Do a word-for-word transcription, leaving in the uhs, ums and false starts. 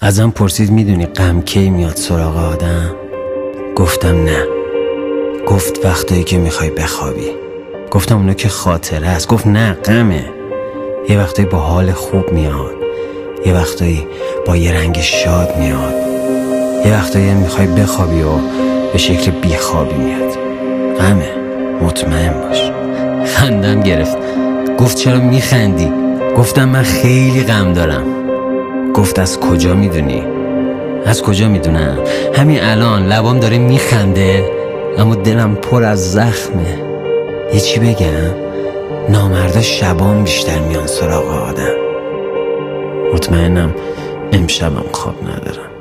ازم پرسید میدونی غم کی میاد سراغ آدم؟ گفتم نه. گفت وقتایی که میخوای بخوابی. گفتم اونو که خاطره است. گفت نه، غمه. یه وقتایی با حال خوب میاد، یه وقتایی با یه رنگ شاد میاد، یه وقتایی میخوای بخوابی و به شکل بیخوابی میاد. غمه، مطمئن باش. خندم گرفت. گفت چرا میخندی؟ گفتم من خیلی غم دارم. گفت از کجا میدونی؟ از کجا میدونم؟ همین الان لبام داره میخنده اما دلم پر از زخمه. یه چی بگم؟ نامردا شبام بیشتر میان سراغ آدم. مطمئنم امشبم خواب ندارم.